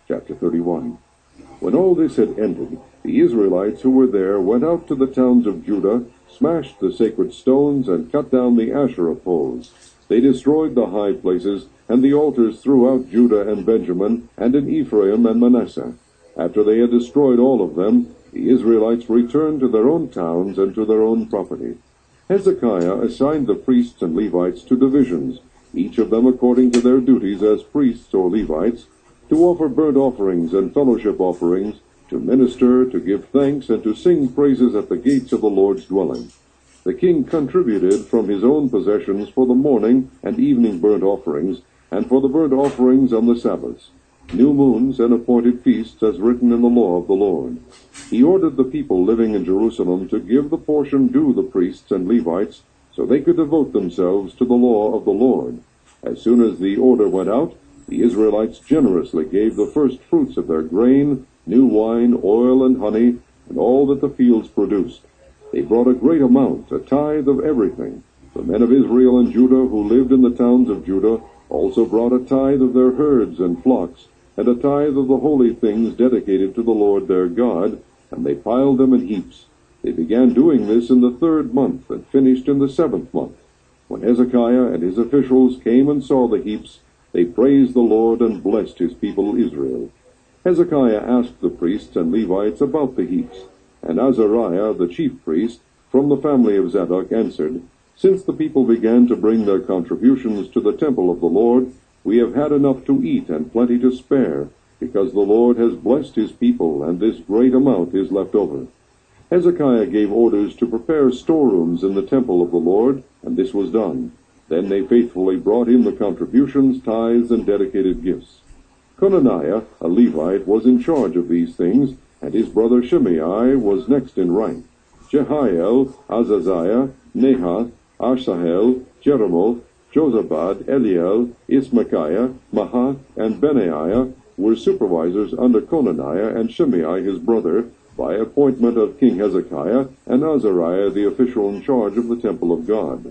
Chapter 31. When all this had ended, the Israelites who were there went out to the towns of Judah, smashed the sacred stones, and cut down the Asherah poles. They destroyed the high places and the altars throughout Judah and Benjamin, and in Ephraim and Manasseh. After they had destroyed all of them, the Israelites returned to their own towns and to their own property. Hezekiah assigned the priests and Levites to divisions, each of them according to their duties as priests or Levites, to offer burnt offerings and fellowship offerings, to minister, to give thanks, and to sing praises at the gates of the Lord's dwelling. The king contributed from his own possessions for the morning and evening burnt offerings, and for the burnt offerings on the Sabbaths, new moons, and appointed feasts, as written in the law of the Lord. He ordered the people living in Jerusalem to give the portion due the priests and Levites, so they could devote themselves to the law of the Lord. As soon as the order went out, the Israelites generously gave the first fruits of their grain, new wine, oil, and honey, and all that the fields produced. They brought a great amount, a tithe of everything. The men of Israel and Judah who lived in the towns of Judah also brought a tithe of their herds and flocks, and a tithe of the holy things dedicated to the Lord their God, and they piled them in heaps. They began doing this in the 3rd month, and finished in the 7th month. When Hezekiah and his officials came and saw the heaps, they praised the Lord and blessed his people Israel. Hezekiah asked the priests and Levites about the heaps, and Azariah, the chief priest, from the family of Zadok, answered, "Since the people began to bring their contributions to the temple of the Lord, we have had enough to eat and plenty to spare, because the Lord has blessed his people, and this great amount is left over." Hezekiah gave orders to prepare storerooms in the temple of the Lord, and this was done. Then they faithfully brought in the contributions, tithes, and dedicated gifts. Conaniah, a Levite, was in charge of these things, and his brother Shimei was next in rank. Jehiel, Azaziah, Nahath, Asahel, Jeremoth, Jozabad, Eliel, Ismachiah, Mahath, and Benaiah were supervisors under Conaniah and Shimei his brother, by appointment of King Hezekiah, and Azariah the official in charge of the temple of God.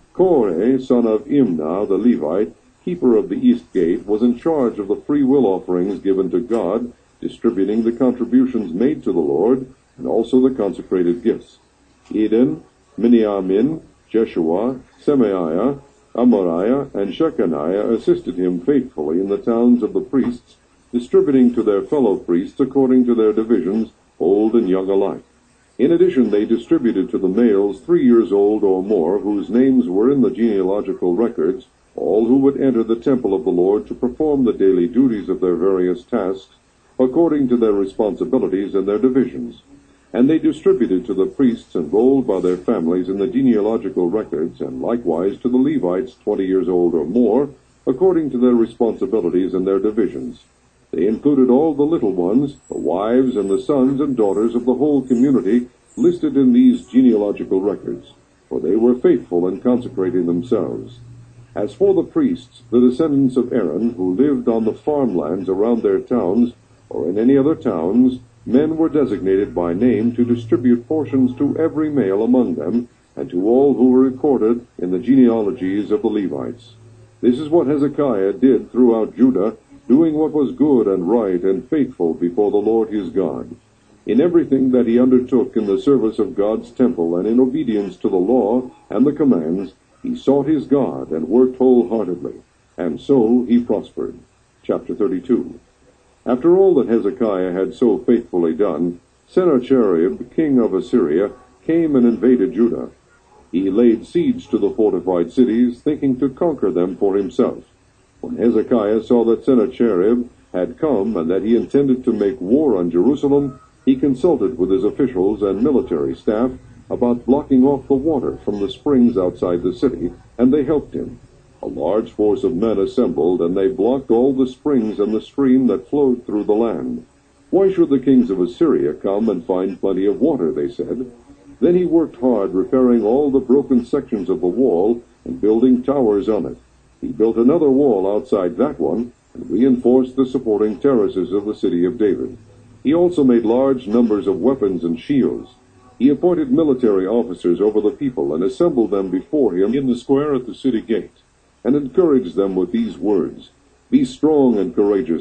Korah, son of Imnah the Levite, keeper of the east gate, was in charge of the free will offerings given to God, distributing the contributions made to the Lord, and also the consecrated gifts. Eden, Miniamin, Jeshua, Semaiah, Amariah, and Shechaniah assisted him faithfully in the towns of the priests, distributing to their fellow priests according to their divisions, old and young alike. In addition, they distributed to the males 3 years old or more, whose names were in the genealogical records, all who would enter the temple of the Lord to perform the daily duties of their various tasks, according to their responsibilities and their divisions. And they distributed to the priests enrolled by their families in the genealogical records, and likewise to the Levites 20 years old or more, according to their responsibilities and their divisions. They included all the little ones, the wives and the sons and daughters of the whole community, listed in these genealogical records, for they were faithful in consecrating themselves. As for the priests, the descendants of Aaron, who lived on the farmlands around their towns, or in any other towns, men were designated by name to distribute portions to every male among them, and to all who were recorded in the genealogies of the Levites. This is what Hezekiah did throughout Judah, doing what was good and right and faithful before the Lord his God. In everything that he undertook in the service of God's temple and in obedience to the law and the commands, he sought his God and worked wholeheartedly, and so he prospered. Chapter 32. After all that Hezekiah had so faithfully done, Sennacherib, king of Assyria, came and invaded Judah. He laid siege to the fortified cities, thinking to conquer them for himself. When Hezekiah saw that Sennacherib had come and that he intended to make war on Jerusalem, he consulted with his officials and military staff about blocking off the water from the springs outside the city, and they helped him. A large force of men assembled, and they blocked all the springs and the stream that flowed through the land. "Why should the kings of Assyria come and find plenty of water?" they said. Then he worked hard repairing all the broken sections of the wall and building towers on it. He built another wall outside that one and reinforced the supporting terraces of the city of David. He also made large numbers of weapons and shields. He appointed military officers over the people and assembled them before him in the square at the city gate, and encouraged them with these words, "Be strong and courageous. Do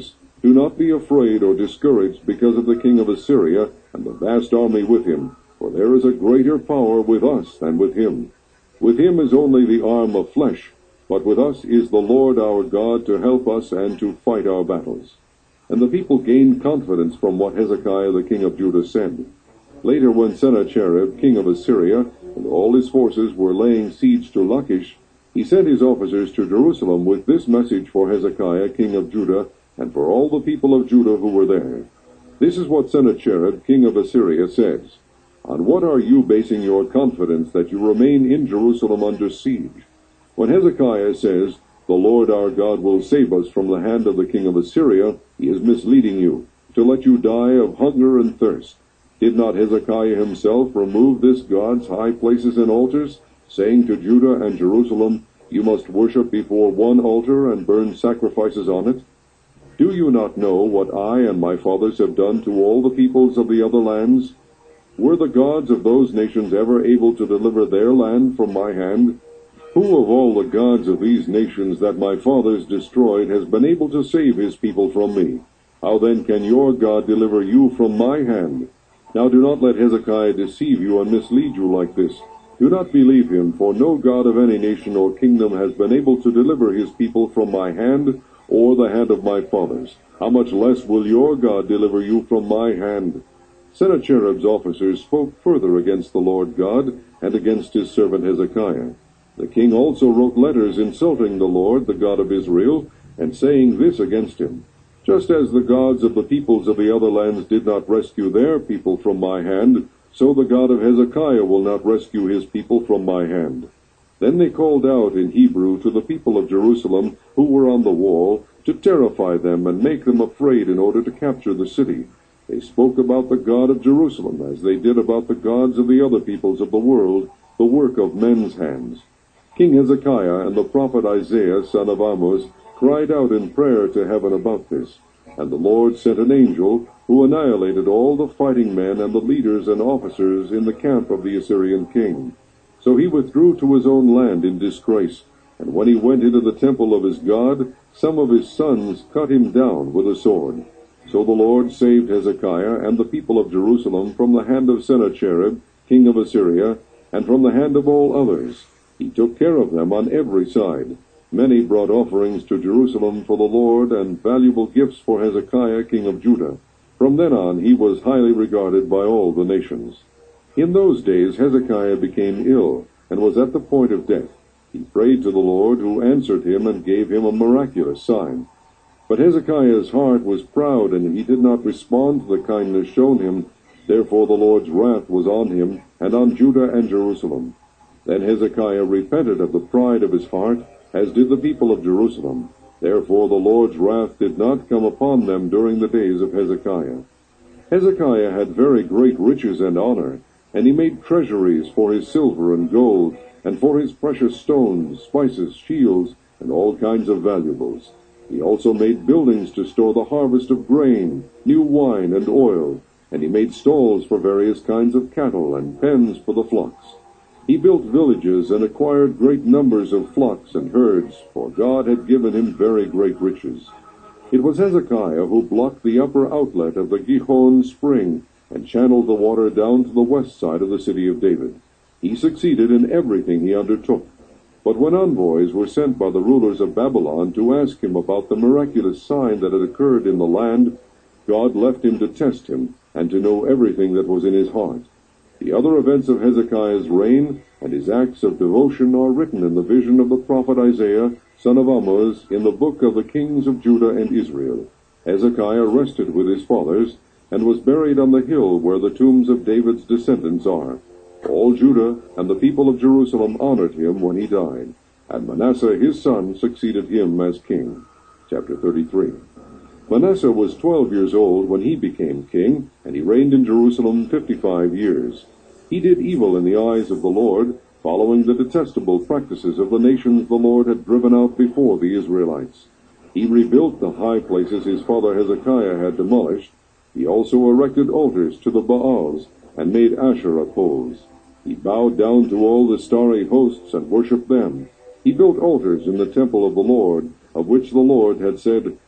Do not be afraid or discouraged because of the king of Assyria and the vast army with him, for there is a greater power with us than with him. With him is only the arm of flesh, but with us is the Lord our God to help us and to fight our battles." And the people gained confidence from what Hezekiah the king of Judah said. Later, when Sennacherib, king of Assyria, and all his forces were laying siege to Lachish, he sent his officers to Jerusalem with this message for Hezekiah, king of Judah, and for all the people of Judah who were there. This is what Sennacherib, king of Assyria, says: "On what are you basing your confidence that you remain in Jerusalem under siege? When Hezekiah says, 'The Lord our God will save us from the hand of the king of Assyria,' he is misleading you, to let you die of hunger and thirst. Did not Hezekiah himself remove this God's high places and altars, saying to Judah and Jerusalem, 'You must worship before one altar and burn sacrifices on it'? Do you not know what I and my fathers have done to all the peoples of the other lands? Were the gods of those nations ever able to deliver their land from my hand? Who of all the gods of these nations that my fathers destroyed has been able to save his people from me? How then can your God deliver you from my hand? Now do not let Hezekiah deceive you and mislead you like this. Do not believe him, for no God of any nation or kingdom has been able to deliver his people from my hand or the hand of my fathers. How much less will your God deliver you from my hand?" Sennacherib's officers spoke further against the Lord God and against his servant Hezekiah. The king also wrote letters insulting the Lord, the God of Israel, and saying this against him: "Just as the gods of the peoples of the other lands did not rescue their people from my hand, so the God of Hezekiah will not rescue his people from my hand." Then they called out in Hebrew to the people of Jerusalem who were on the wall, to terrify them and make them afraid in order to capture the city. They spoke about the God of Jerusalem as they did about the gods of the other peoples of the world, the work of men's hands. King Hezekiah and the prophet Isaiah, son of Amoz, cried out in prayer to heaven about this, and the Lord sent an angel who annihilated all the fighting men and the leaders and officers in the camp of the Assyrian king. So he withdrew to his own land in disgrace, and when he went into the temple of his God, some of his sons cut him down with a sword. So the Lord saved Hezekiah and the people of Jerusalem from the hand of Sennacherib, king of Assyria, and from the hand of all others. He took care of them on every side. Many brought offerings to Jerusalem for the Lord and valuable gifts for Hezekiah, king of Judah. From then on he was highly regarded by all the nations. In those days Hezekiah became ill and was at the point of death. He prayed to the Lord, who answered him and gave him a miraculous sign. But Hezekiah's heart was proud, and he did not respond to the kindness shown him. Therefore the Lord's wrath was on him and on Judah and Jerusalem. Then Hezekiah repented of the pride of his heart, as did the people of Jerusalem. Therefore the Lord's wrath did not come upon them during the days of Hezekiah. Hezekiah had very great riches and honor, and he made treasuries for his silver and gold, and for his precious stones, spices, shields, and all kinds of valuables. He also made buildings to store the harvest of grain, new wine, and oil, and he made stalls for various kinds of cattle, and pens for the flocks. He built villages and acquired great numbers of flocks and herds, for God had given him very great riches. It was Hezekiah who blocked the upper outlet of the Gihon spring and channeled the water down to the west side of the city of David. He succeeded in everything he undertook. But when envoys were sent by the rulers of Babylon to ask him about the miraculous sign that had occurred in the land, God left him to test him and to know everything that was in his heart. The other events of Hezekiah's reign and his acts of devotion are written in the vision of the prophet Isaiah, son of Amoz, in the book of the kings of Judah and Israel. Hezekiah rested with his fathers, and was buried on the hill where the tombs of David's descendants are. All Judah and the people of Jerusalem honored him when he died, and Manasseh his son succeeded him as king. Chapter 33. Manasseh was 12 years old when he became king, and he reigned in Jerusalem 55 years. He did evil in the eyes of the Lord, following the detestable practices of the nations the Lord had driven out before the Israelites. He rebuilt the high places his father Hezekiah had demolished. He also erected altars to the Baals, and made Asherah poles. He bowed down to all the starry hosts and worshipped them. He built altars in the temple of the Lord, of which the Lord had said,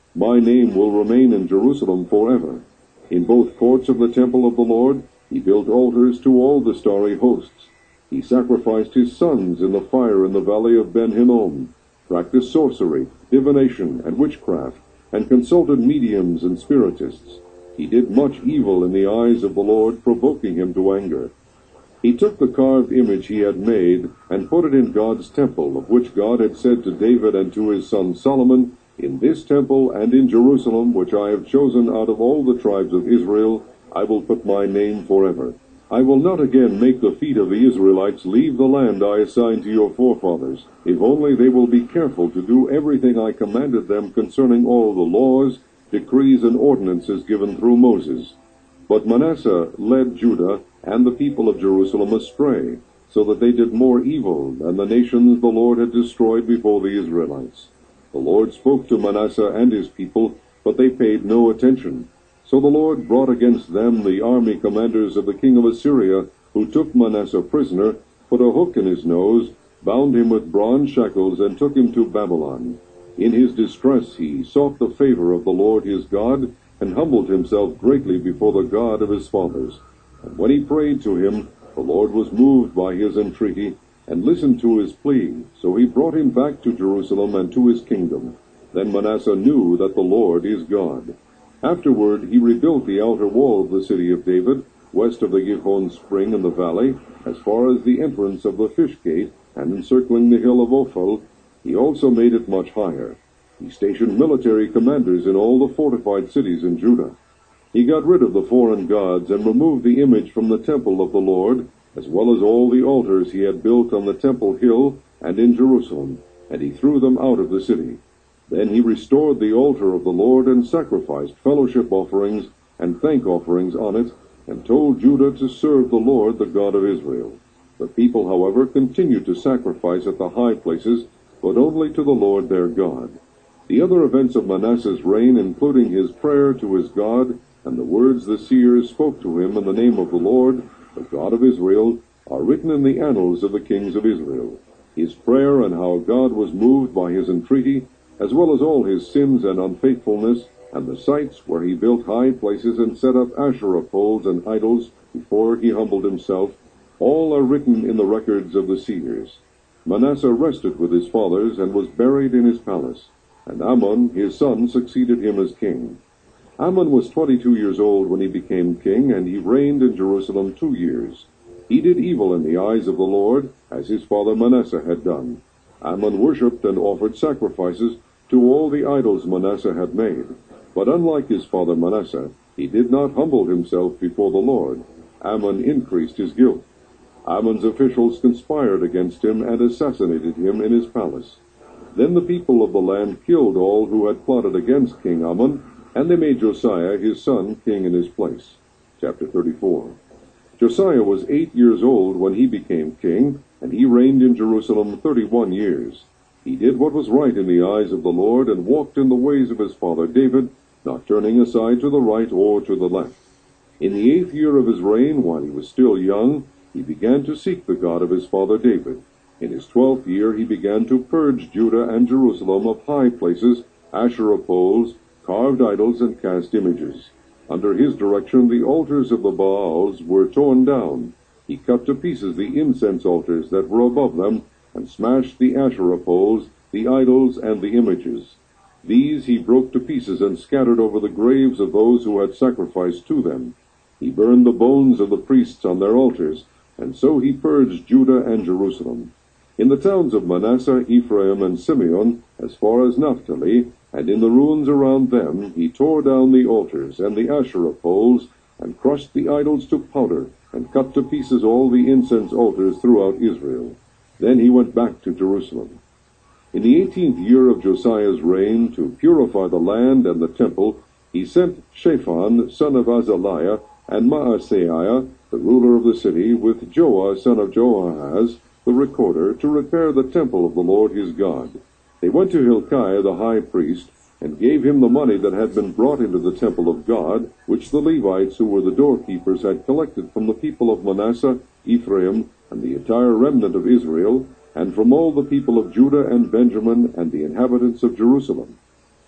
My name will remain in Jerusalem forever. In both courts of the temple of the Lord, he built altars to all the starry hosts. He sacrificed his sons in the fire in the valley of Ben Hinnom, practiced sorcery, divination, and witchcraft, and consulted mediums and spiritists. He did much evil in the eyes of the Lord, provoking him to anger. He took the carved image he had made and put it in God's temple, of which God had said to David and to his son Solomon, "In this temple and in Jerusalem, which I have chosen out of all the tribes of Israel, I will put my name forever. I will not again make the feet of the Israelites leave the land I assigned to your forefathers, if only they will be careful to do everything I commanded them concerning all the laws, decrees, and ordinances given through Moses." But Manasseh led Judah and the people of Jerusalem astray, so that they did more evil than the nations the Lord had destroyed before the Israelites. The Lord spoke to Manasseh and his people, but they paid no attention. So the Lord brought against them the army commanders of the king of Assyria, who took Manasseh prisoner, put a hook in his nose, bound him with bronze shackles, and took him to Babylon. In his distress he sought the favor of the Lord his God, and humbled himself greatly before the God of his fathers. And when he prayed to him, the Lord was moved by his entreaty, and listened to his plea. So he brought him back to Jerusalem and to his kingdom. Then Manasseh knew that the Lord is God. Afterward he rebuilt the outer wall of the city of David, west of the Gihon spring in the valley, as far as the entrance of the fish gate, and encircling the hill of Ophel. He also made it much higher. He stationed military commanders in all the fortified cities in Judah. He got rid of the foreign gods and removed the image from the temple of the Lord, as well as all the altars he had built on the temple hill and in Jerusalem, and he threw them out of the city. Then he restored the altar of the Lord and sacrificed fellowship offerings and thank offerings on it, and told Judah to serve the Lord, the God of Israel. The people, however, continued to sacrifice at the high places, but only to the Lord their God. The other events of Manasseh's reign, including his prayer to his God and the words the seers spoke to him in the name of the Lord, the God of Israel, are written in the annals of the kings of Israel. His prayer and how God was moved by his entreaty, as well as all his sins and unfaithfulness, and the sites where he built high places and set up Asherah poles and idols before he humbled himself, all are written in the records of the seers. Manasseh rested with his fathers and was buried in his palace, and Amon his son succeeded him as king. Amon was 22 years old when he became king, and he reigned in Jerusalem 2 years. He did evil in the eyes of the Lord, as his father Manasseh had done. Amon worshipped and offered sacrifices to all the idols Manasseh had made. But unlike his father Manasseh, he did not humble himself before the Lord. Amon increased his guilt. Amon's officials conspired against him and assassinated him in his palace. Then the people of the land killed all who had plotted against King Amon, and they made Josiah his son king in his place. Chapter 34. Josiah was 8 years old when he became king, and he reigned in Jerusalem 31 years. He did what was right in the eyes of the Lord, and walked in the ways of his father David, not turning aside to the right or to the left. In the 8th year of his reign, while he was still young, he began to seek the God of his father David. In his 12th year he began to purge Judah and Jerusalem of high places, Asherah poles, carved idols, and cast images. Under his direction the altars of the Baals were torn down. He cut to pieces the incense altars that were above them, and smashed the Asherah poles, the idols, and the images. These he broke to pieces and scattered over the graves of those who had sacrificed to them. He burned the bones of the priests on their altars, and so he purged Judah and Jerusalem. In the towns of Manasseh, Ephraim, and Simeon, as far as Naphtali, and in the ruins around them, he tore down the altars and the Asherah poles, and crushed the idols to powder, and cut to pieces all the incense altars throughout Israel. Then he went back to Jerusalem. In the 18th year of Josiah's reign, to purify the land and the temple, he sent Shaphan, son of Azaliah, and Maaseiah, the ruler of the city, with Joah, son of Joahaz, the recorder, to repair the temple of the Lord his God. They went to Hilkiah the high priest, and gave him the money that had been brought into the temple of God, which the Levites, who were the doorkeepers, had collected from the people of Manasseh, Ephraim, and the entire remnant of Israel, and from all the people of Judah and Benjamin, and the inhabitants of Jerusalem.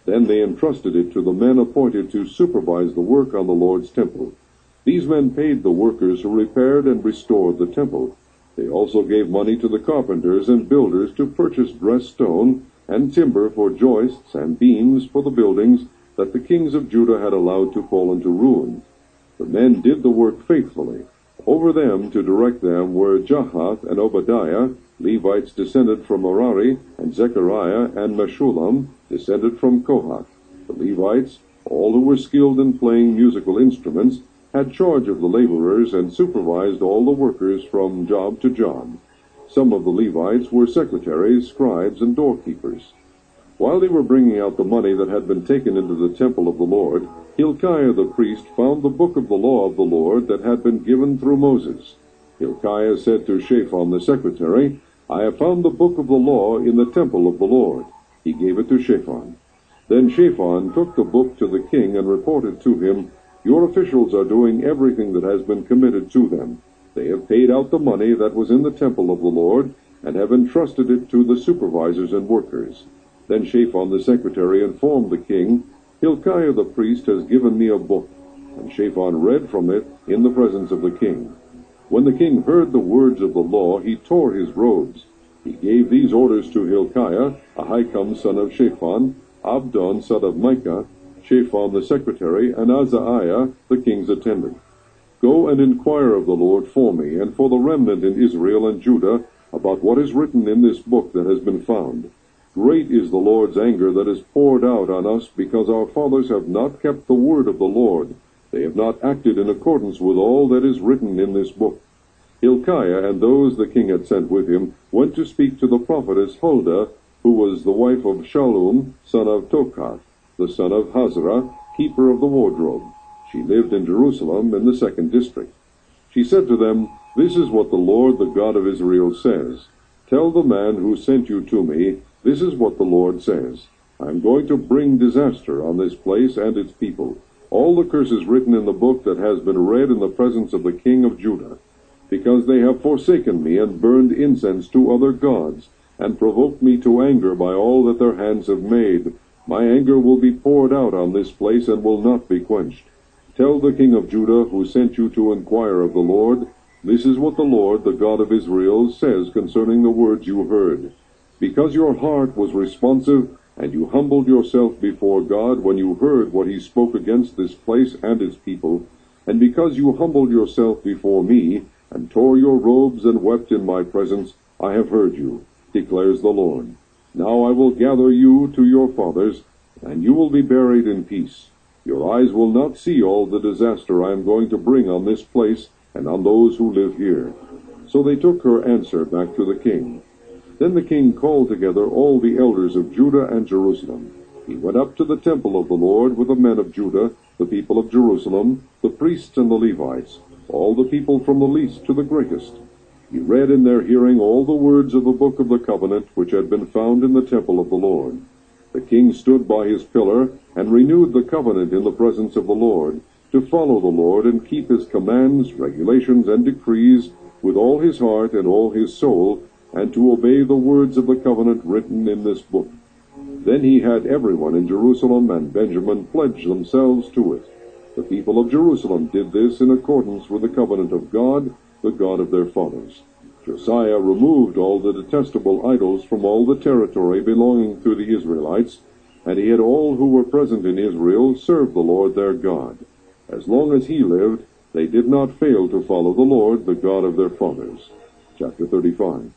Then they entrusted it to the men appointed to supervise the work on the Lord's temple. These men paid the workers who repaired and restored the temple. They also gave money to the carpenters and builders to purchase dressed stone and timber for joists and beams for the buildings that the kings of Judah had allowed to fall into ruin. The men did the work faithfully. Over them to direct them were Jahath and Obadiah, Levites descended from Merari, and Zechariah and Meshullam, descended from Kohath. The Levites, all who were skilled in playing musical instruments, had charge of the laborers and supervised all the workers from job to job. Some of the Levites were secretaries, scribes, and doorkeepers. While they were bringing out the money that had been taken into the temple of the Lord, Hilkiah the priest found the book of the law of the Lord that had been given through Moses. Hilkiah said to Shaphan the secretary, "I have found the book of the law in the temple of the Lord." He gave it to Shaphan. Then Shaphan took the book to the king and reported to him, "Your officials are doing everything that has been committed to them. They have paid out the money that was in the temple of the Lord, and have entrusted it to the supervisors and workers." Then Shaphan the secretary informed the king, "Hilkiah the priest has given me a book." And Shaphan read from it in the presence of the king. When the king heard the words of the law, he tore his robes. He gave these orders to Hilkiah, Ahikam son of Shaphan, Abdon son of Micah, Shaphan the secretary, and Azariah the king's attendant. "Go and inquire of the Lord for me, and for the remnant in Israel and Judah, about what is written in this book that has been found. Great is the Lord's anger that is poured out on us, because our fathers have not kept the word of the Lord. They have not acted in accordance with all that is written in this book." Hilkiah and those the king had sent with him went to speak to the prophetess Huldah, who was the wife of Shallum, son of Tokath, the son of Hazarah, keeper of the wardrobe. She lived in Jerusalem in the 2nd district. She said to them, "This is what the Lord, the God of Israel, says. Tell the man who sent you to me, this is what the Lord says. I am going to bring disaster on this place and its people. All the curses written in the book that has been read in the presence of the king of Judah, because they have forsaken me and burned incense to other gods, and provoked me to anger by all that their hands have made. My anger will be poured out on this place and will not be quenched. Tell the king of Judah, who sent you to inquire of the Lord, this is what the Lord, the God of Israel, says concerning the words you heard. Because your heart was responsive, and you humbled yourself before God when you heard what he spoke against this place and its people, and because you humbled yourself before me, and tore your robes and wept in my presence, I have heard you, declares the Lord. Now I will gather you to your fathers, and you will be buried in peace. Your eyes will not see all the disaster I am going to bring on this place and on those who live here." So they took her answer back to the king. Then the king called together all the elders of Judah and Jerusalem. He went up to the temple of the Lord with the men of Judah, the people of Jerusalem, the priests and the Levites, all the people from the least to the greatest. He read in their hearing all the words of the book of the covenant which had been found in the temple of the Lord. The king stood by his pillar and renewed the covenant in the presence of the Lord, to follow the Lord and keep his commands, regulations, and decrees with all his heart and all his soul, and to obey the words of the covenant written in this book. Then he had everyone in Jerusalem and Benjamin pledge themselves to it. The people of Jerusalem did this in accordance with the covenant of God, the God of their fathers. Josiah removed all the detestable idols from all the territory belonging to the Israelites, and he had all who were present in Israel serve the Lord their God. As long as he lived, they did not fail to follow the Lord, the God of their fathers. Chapter 35.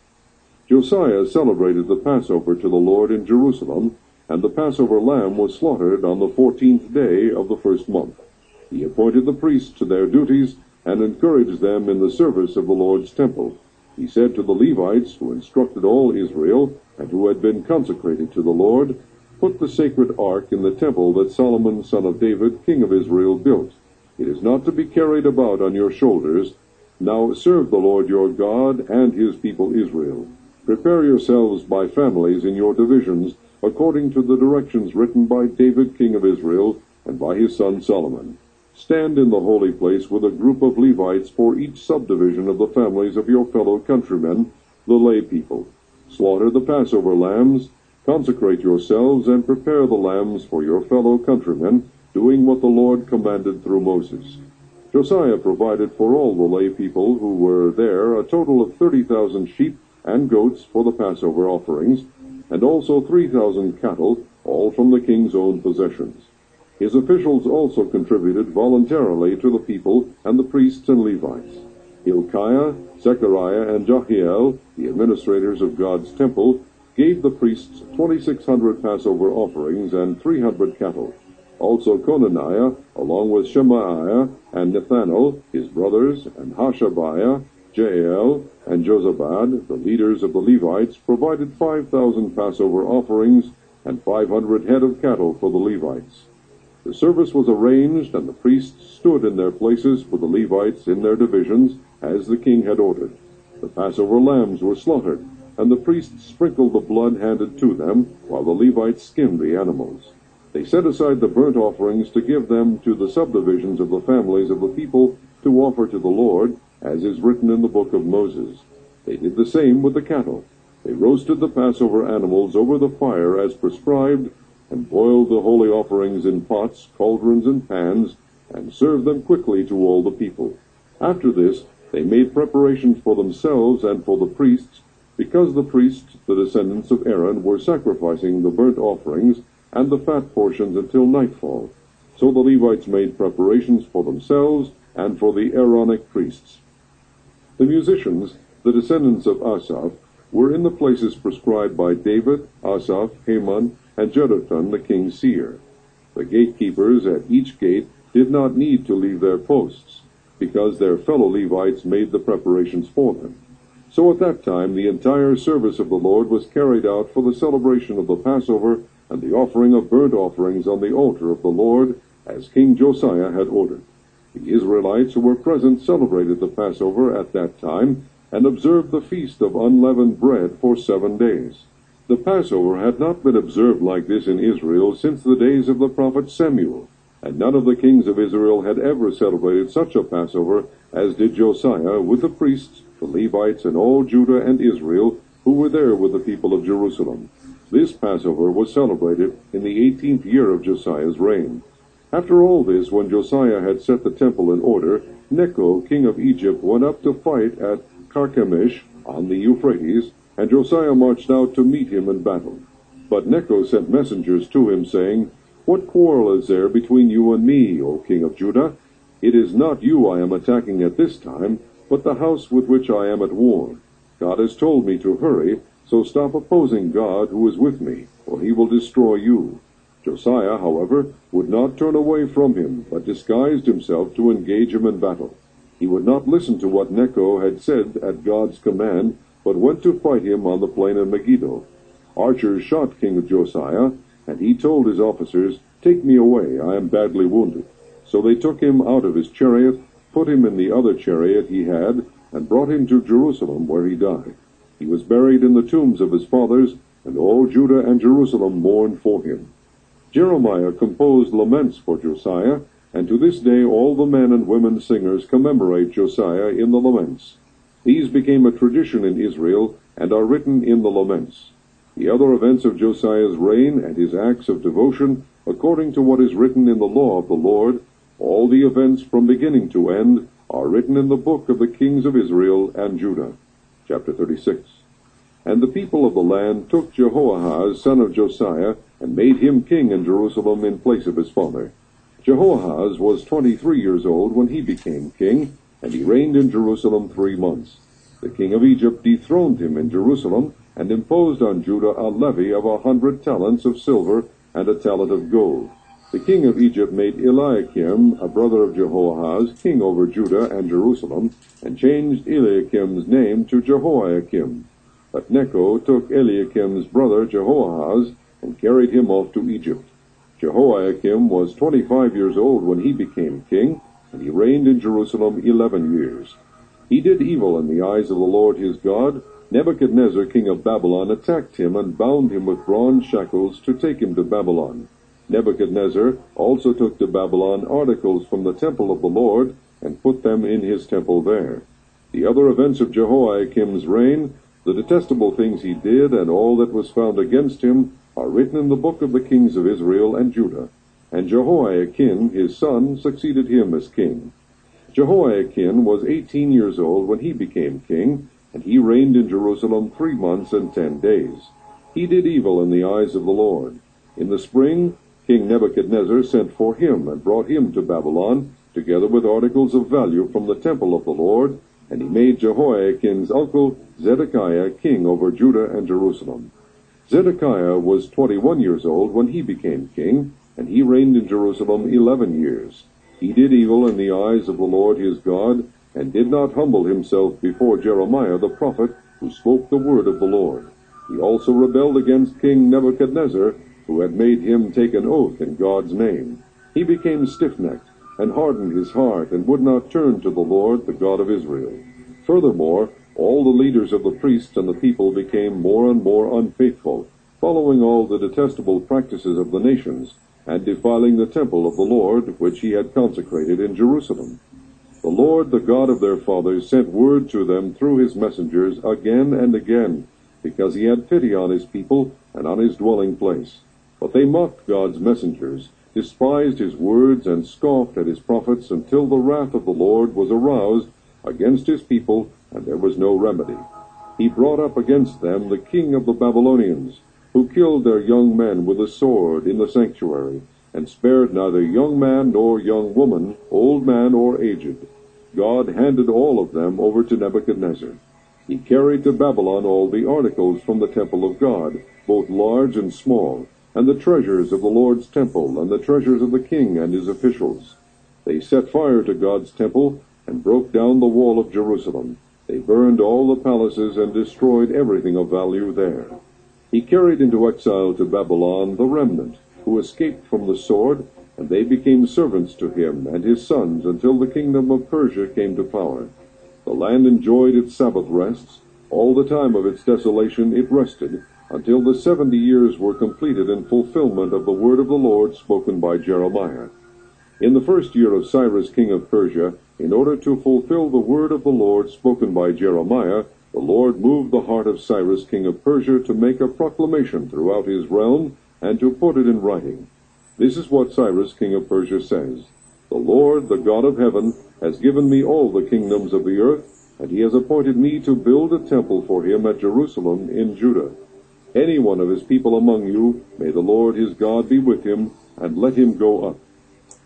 Josiah celebrated the Passover to the Lord in Jerusalem, and the Passover lamb was slaughtered on the 14th day of the first month. He appointed the priests to their duties and encouraged them in the service of the Lord's temple. He said to the Levites, who instructed all Israel, and who had been consecrated to the Lord, "Put the sacred ark in the temple that Solomon son of David, king of Israel, built. It is not to be carried about on your shoulders. Now serve the Lord your God and his people Israel. Prepare yourselves by families in your divisions, according to the directions written by David king of Israel, and by his son Solomon. Stand in the holy place with a group of Levites for each subdivision of the families of your fellow countrymen, the lay people. Slaughter the Passover lambs, Consecrate yourselves and prepare the lambs for your fellow countrymen, doing what the Lord commanded through Moses." Josiah provided for all the lay people who were there a total of 30,000 sheep and goats for the Passover offerings, and also 3,000 cattle, all from the king's own possessions. His officials also contributed voluntarily to the people and the priests and Levites. Hilkiah, Zechariah, and Jehiel, the administrators of God's temple, gave the priests 2,600 Passover offerings and 300 cattle. Also Conaniah, along with Shemaiah and Nethanel, his brothers, and Hashabiah, Jael, and Jozabad, the leaders of the Levites, provided 5,000 Passover offerings and 500 head of cattle for the Levites. The service was arranged, and the priests stood in their places with the Levites in their divisions, as the king had ordered. The Passover lambs were slaughtered, and the priests sprinkled the blood handed to them, while the Levites skinned the animals. They set aside the burnt offerings to give them to the subdivisions of the families of the people to offer to the Lord, as is written in the book of Moses. They did the same with the cattle. They roasted the Passover animals over the fire as prescribed, and boiled the holy offerings in pots, cauldrons, and pans, and served them quickly to all the people. After this, they made preparations for themselves and for the priests, because the priests, the descendants of Aaron, were sacrificing the burnt offerings and the fat portions until nightfall. So the Levites made preparations for themselves and for the Aaronic priests. The musicians, the descendants of Asaph, were in the places prescribed by David, Asaph, Heman, and Jeduthun the king's seer. The gatekeepers at each gate did not need to leave their posts, because their fellow Levites made the preparations for them. So at that time the entire service of the Lord was carried out for the celebration of the Passover and the offering of burnt offerings on the altar of the Lord, as King Josiah had ordered. The Israelites who were present celebrated the Passover at that time, and observed the feast of unleavened bread for 7 days. The Passover had not been observed like this in Israel since the days of the prophet Samuel, and none of the kings of Israel had ever celebrated such a Passover as did Josiah with the priests, the Levites, and all Judah and Israel who were there with the people of Jerusalem. This Passover was celebrated in the 18th year of Josiah's reign. After all this, when Josiah had set the temple in order, Necho, king of Egypt, went up to fight at Carchemish on the Euphrates, and Josiah marched out to meet him in battle. But Necho sent messengers to him, saying, "What quarrel is there between you and me, O king of Judah? It is not you I am attacking at this time, but the house with which I am at war. God has told me to hurry, so stop opposing God who is with me, or he will destroy you." Josiah, however, would not turn away from him, but disguised himself to engage him in battle. He would not listen to what Necho had said at God's command, but went to fight him on the plain of Megiddo. Archers shot King Josiah, and he told his officers, "Take me away, I am badly wounded." So they took him out of his chariot, put him in the other chariot he had, and brought him to Jerusalem, where he died. He was buried in the tombs of his fathers, and all Judah and Jerusalem mourned for him. Jeremiah composed laments for Josiah, and to this day all the men and women singers commemorate Josiah in the laments. These became a tradition in Israel and are written in the laments. The other events of Josiah's reign and his acts of devotion, according to what is written in the law of the Lord, all the events from beginning to end, are written in the book of the kings of Israel and Judah. Chapter 36. And the people of the land took Jehoahaz, son of Josiah, and made him king in Jerusalem in place of his father. Jehoahaz was 23 years old when he became king, and he reigned in Jerusalem 3 months. The king of Egypt dethroned him in Jerusalem, and imposed on Judah a levy of 100 talents of silver and a talent of gold. The king of Egypt made Eliakim, a brother of Jehoahaz, king over Judah and Jerusalem, and changed Eliakim's name to Jehoiakim. But Necho took Eliakim's brother Jehoahaz and carried him off to Egypt. Jehoiakim was 25 years old when he became king, and he reigned in Jerusalem 11 years. He did evil in the eyes of the Lord his God. Nebuchadnezzar, king of Babylon, attacked him and bound him with bronze shackles to take him to Babylon. Nebuchadnezzar also took to Babylon articles from the temple of the Lord and put them in his temple there. The other events of Jehoiakim's reign, The detestable things he did, and all that was found against him, are written in the book of the kings of Israel and Judah. And Jehoiakim his son succeeded him as king. Jehoiakim was 18 years old when he became king, and he reigned in Jerusalem 3 months and 10 days. He did evil in the eyes of the Lord. In the spring, King Nebuchadnezzar sent for him and brought him to Babylon, together with articles of value from the temple of the Lord, and he made Jehoiakim's uncle Zedekiah king over Judah and Jerusalem. Zedekiah was 21 years old when he became king, and he reigned in Jerusalem 11 years. He did evil in the eyes of the Lord his God, and did not humble himself before Jeremiah the prophet, who spoke the word of the Lord. He also rebelled against King Nebuchadnezzar, who had made him take an oath in God's name. He became stiff-necked, and hardened his heart, and would not turn to the Lord, the God of Israel. Furthermore, all the leaders of the priests and the people became more and more unfaithful, following all the detestable practices of the nations, and defiling the temple of the Lord, which he had consecrated in Jerusalem. The Lord, the God of their fathers, sent word to them through his messengers again and again, because he had pity on his people and on his dwelling place. But they mocked God's messengers, despised his words, and scoffed at his prophets, until the wrath of the Lord was aroused against his people, and there was no remedy. He brought up against them the king of the Babylonians, who killed their young men with a sword in the sanctuary, and spared neither young man nor young woman, old man or aged. God handed all of them over to Nebuchadnezzar. He carried to Babylon all the articles from the temple of God, both large and small, and the treasures of the Lord's temple, and the treasures of the king and his officials. They set fire to God's temple, and broke down the wall of Jerusalem. They burned all the palaces, and destroyed everything of value there. He carried into exile to Babylon the remnant, who escaped from the sword, and they became servants to him and his sons, until the kingdom of Persia came to power. The land enjoyed its Sabbath rests. All the time of its desolation it rested, until the 70 years were completed in fulfillment of the word of the Lord spoken by Jeremiah. In the first year of Cyrus king of Persia, in order to fulfill the word of the Lord spoken by Jeremiah, the Lord moved the heart of Cyrus king of Persia to make a proclamation throughout his realm, and to put it in writing. This is what Cyrus king of Persia says: "The Lord, the God of heaven, has given me all the kingdoms of the earth, and he has appointed me to build a temple for him at Jerusalem in Judah. Any one of his people among you, may the Lord his God be with him, and let him go up."